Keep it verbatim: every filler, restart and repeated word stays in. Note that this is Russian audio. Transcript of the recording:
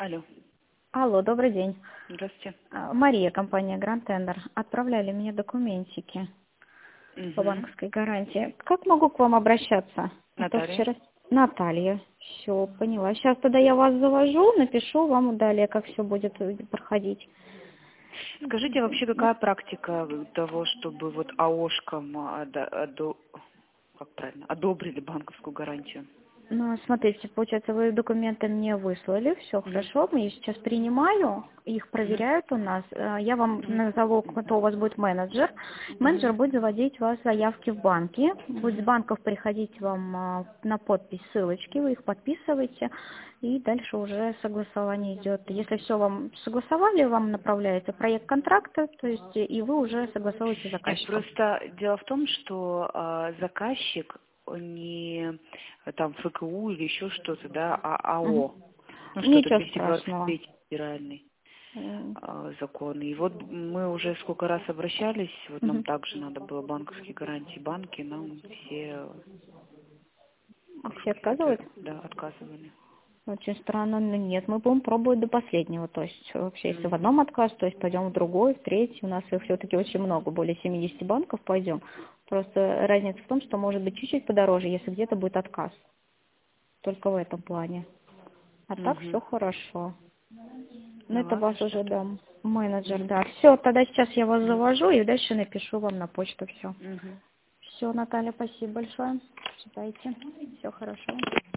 Алло, Алло, добрый день. здравствуйте. А, Мария, компания Grand Tender. Отправляли мне документики по Угу. банковской гарантии. Как могу к вам обращаться? А то Наталья. вчера... Наталья. Все, поняла. Сейчас тогда я вас завожу, напишу вам далее, как все будет э, проходить. Скажите, а вообще какая практика того, чтобы вот АОшкам ода- одо- как правильно, одобрили банковскую гарантию? Ну, смотрите, получается, вы документы мне выслали, все Мгм. хорошо, мы их сейчас принимаю, их Мгм. проверяют у нас. Э, Я вам Мгм. назову, кто у вас будет менеджер. Мгм. Менеджер будет заводить у вас заявки в банке, будет с Мгм. банков приходить вам а, на подпись ссылочки, вы их подписываете, и дальше уже согласование идет. Если все вам согласовали, вам направляется проект контракта, то есть и вы уже согласовываете с Нет, заказчиком. просто дело в том, что а, заказчик не э, там ФКУ или еще что-то, да, а Мгм. АО. Ну что-то Ничего двести двадцать страшного. третий федеральный. М, а, законы. И вот мы уже сколько раз обращались, вот нам мгм. также надо было банковские гарантии банки, нам все, как Все сказать, отказывают? это, да, отказывали. Очень странно, но нет, мы будем пробовать до последнего. То есть вообще, если в Мгм. одном отказ, то есть пойдем в другой, в третий. У нас их все-таки очень много, более семидесяти банков пойдем. Просто разница в том, что может быть чуть-чуть подороже, если где-то будет отказ. Только в этом плане. А так все Мгм. хорошо. Ну, Ну это ладно, вас уже, что-то. да, менеджер, Мгм. да. Все, тогда сейчас я вас Мгм. завожу и дальше напишу вам на почту все. Мгм. Все, Наталья, спасибо большое. Читайте. Все хорошо.